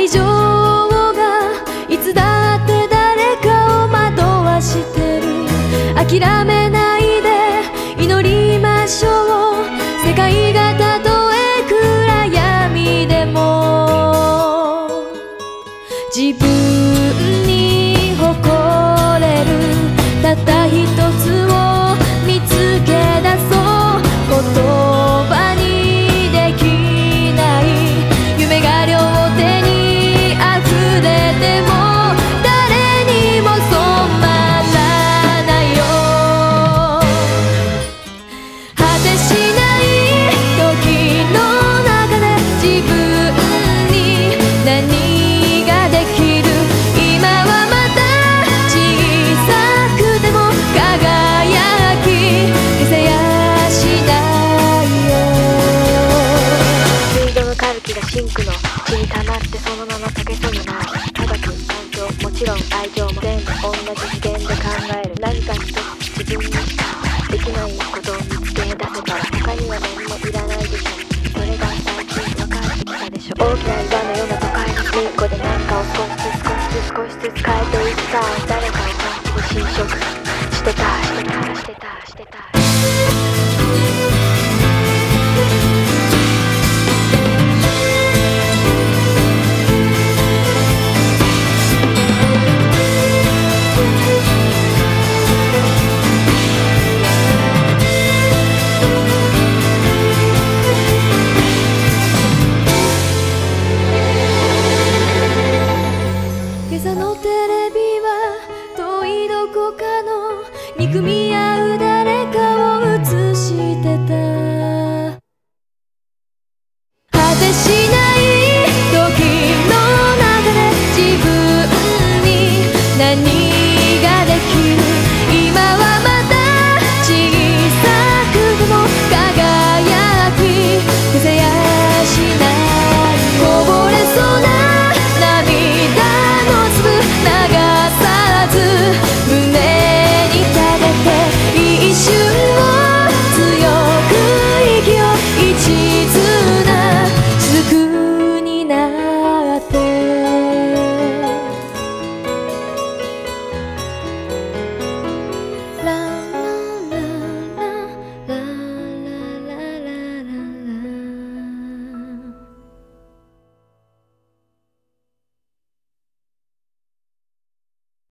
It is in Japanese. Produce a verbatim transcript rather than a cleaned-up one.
愛情がいつだって誰かを惑わしてる。諦めないで祈りましょう。世界がたとえ暗闇でも自分に誇れるたった一つを見つけ出そう。言葉にできない夢が両手に溢れても誰にも染まらないよ。果てしない時の中で自分に何ができる。今はまた小さくても輝き消せやしないよ。 水道のカルキがシンクの血に溜まってそのまま溶けそうになる。科学、環境、もちろん愛情も全部同じ次元で考える。何か一つ自分にしかできないことを見つけ出せたら他には何もいらないでしょ。それが最近分かってきたでしょ。大きな岩のような都会の隅っこで何かを少しずつ少しずつ少しずつ変えていきたい。誰かを感じて侵食してたい。